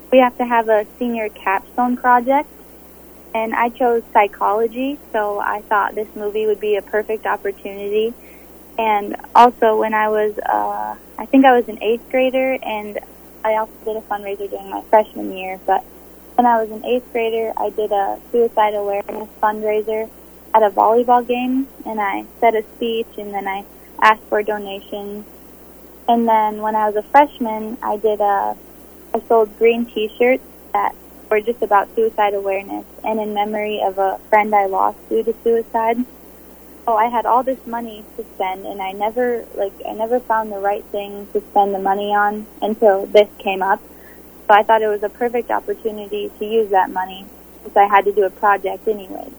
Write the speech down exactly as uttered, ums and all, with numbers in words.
we have to have a senior capstone project, and I chose psychology, so I thought this movie would be a perfect opportunity. And also, when I was, uh, I think I was an eighth grader, and I also did a fundraiser during my freshman year, but when I was an eighth grader, I did a suicide awareness fundraiser at a volleyball game, and I said a speech, and then I asked for donations. And then when I was a freshman, I did a, I sold green T-shirts that were just about suicide awareness and in memory of a friend I lost due to suicide. So I had all this money to spend, and I never, like, I never found the right thing to spend the money on until this came up. So I thought it was a perfect opportunity to use that money since I had to do a project anyway.